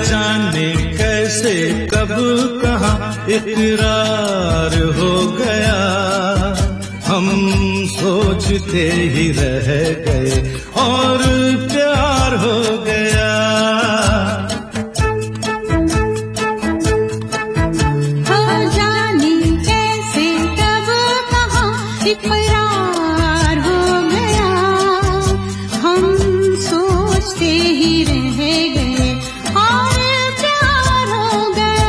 जाने कैसे कब कहाँ इकरार हो गया, हम सोचते ही रह गए और प्यार हो गया। हो जाने कैसे कब कहाँ इकरार हो गया, हम सोचते ही रह गए और प्यार हो गया।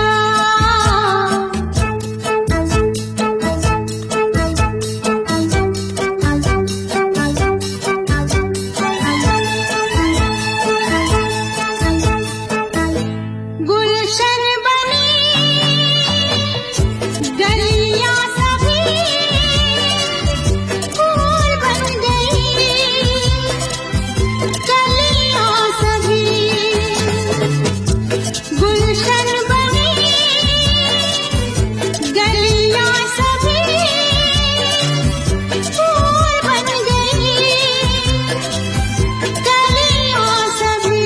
गुलशन बनी गलियां सभी फूल बन गई, गलियां सभी गुलशन बनी, गलियां सभी फूल बन गई, गलियां सभी।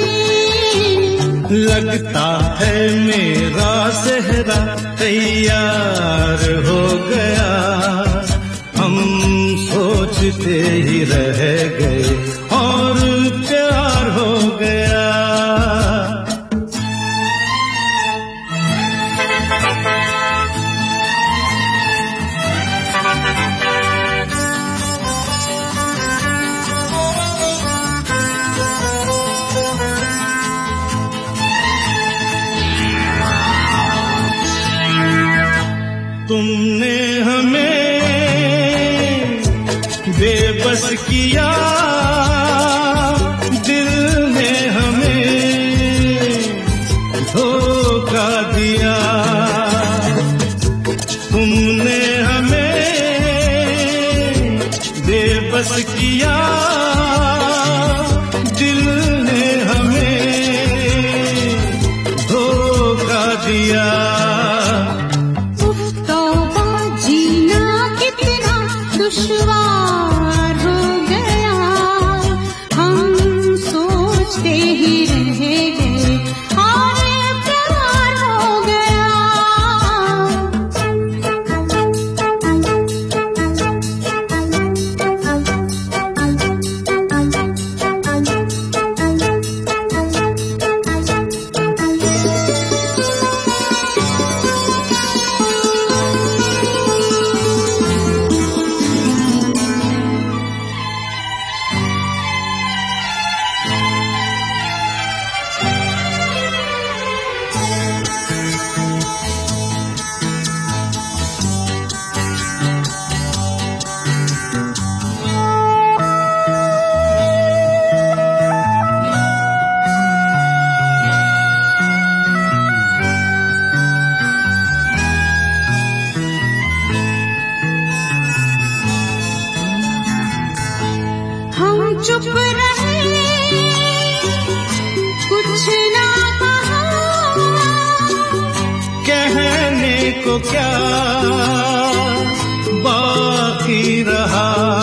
लगता है मेरा सेहरा तैयार हो गया, हम सोचते ही रह गए और प्यार हो गया। तुमने हमें बेबस किया, दिल ने हमें धोखा दिया। तुमने हमें बेबस किया, दिल ने हमें धोखा दिया। दुश्वार हो गया, हम सोचते ही रह गए और प्यार हो गया। हम चुप रहे, कुछ ना कहा, कहने को क्या बाकी रहा।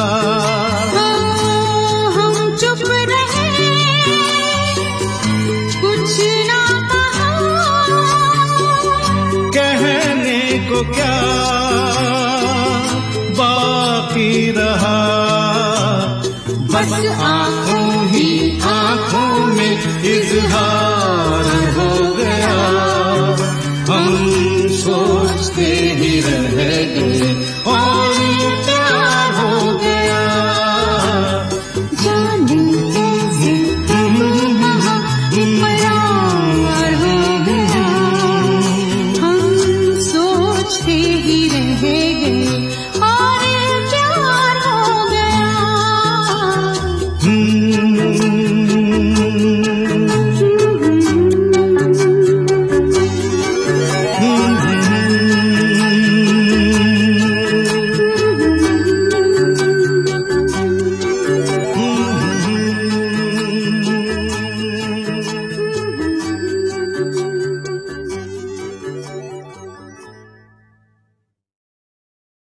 हम चुप रहे, कुछ ना कहा, कहने को क्या बाकी रहा। बस आँखों ही आँखों में इज़हार